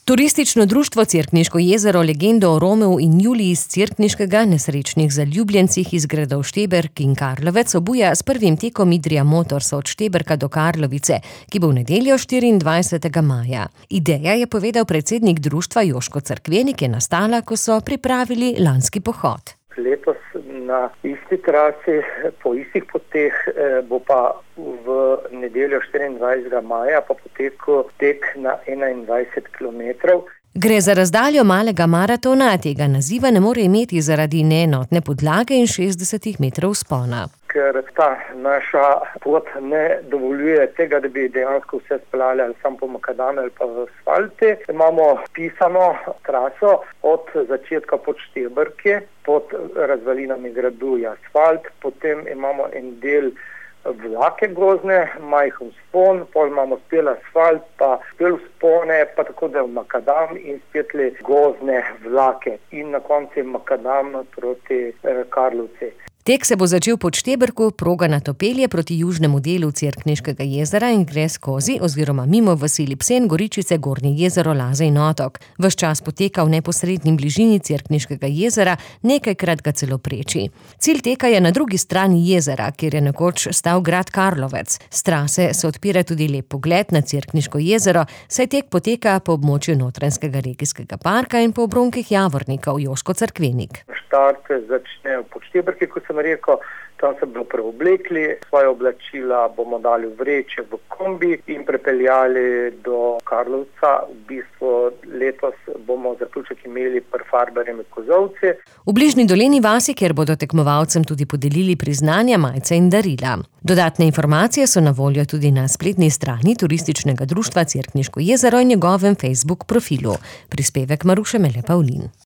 Turistično društvo Cerkniško jezero legendo o Romeu in Juliji iz Cerkniškega, nesrečnih zaljubljencih iz gradov Šteberk in Karlovec, obuja s prvim tekom Idrija Motors od Šteberka do Karlovice, ki bo v nedeljo 24. maja. Ideja, je povedal predsednik društva Joško Cerkvenik, je nastala, ko so pripravili lanski pohod. Letos na isti trasi, po istih poteh, bo pa v nedeljo 24. maja pa potekel tek na 21 kilometrov. Gre za razdaljo malega maratona, tega naziva ne more imeti zaradi neenotne podlage in 60 metrov vzpona. Ker ta naša pot ne dovoljuje tega, da bi dejansko vse speljali ali samo po makadame ali pa v asfalti. Imamo pisano traso od začetka pod Šteberke, pod razvalinami gradu je asfalt, potem imamo en del vlake gozdne, majhen vzpon, pol imamo spet asfalt, pa spet vzpone, pa tako da je makadam in spet gozdne vlake. In na koncu je makadam proti Karlovci. Tek se bo začel pod Šteberku, proga nato pelje proti južnemu delu Cerkniškega jezera in gre skozi oziroma mimo vasi Lipsen, Goričice, Gornje jezero, Laze in Otok. Ves čas poteka v neposredni bližini Cerkniškega jezera, nekajkrat ga celo preči. Cilj teka je na drugi strani jezera, kjer je nekoč stal grad Karlovec. S trase se odpira tudi lep pogled na Cerkniško jezero, saj tek poteka po območju Notranjskega regijskega parka in po obronkih Javornikov, Joško Cerkvenik. Štart začne pod Šteberki, kot sem rekel, tam se bomo preoblekli, svoje oblačila bomo dali v vreče v kombi in prepeljali do Karlovca. V bistvu letos bomo zaključek imeli pri Farbarjem Kozovci. V bližnji dolini vasi, kjer bodo tekmovalcem tudi podelili priznanja, majice in darila. Dodatne informacije so na voljo tudi na spletni strani Turističnega društva Cerkniško jezero in njegovem Facebook profilu. Prispevek Maruše Mele Pavlin.